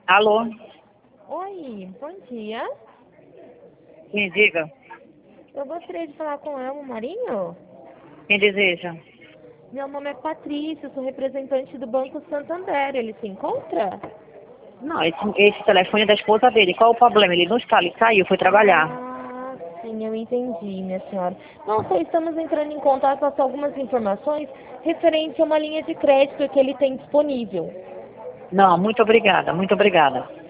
Alô? Oi, bom dia. Me diga. Eu gostaria de falar com Elmo Marinho. Quem deseja? Meu nome é Patrícia, eu sou representante do Banco Santander. Ele se encontra? Não, esse telefone é da esposa dele. Qual o problema? Ele não está, ele saiu, foi trabalhar. Ah, sim, eu entendi, minha senhora. Não sei, estamos entrando em contato para passar algumas informações referente a uma linha de crédito que ele tem disponível. Não, muito obrigada, muito obrigada.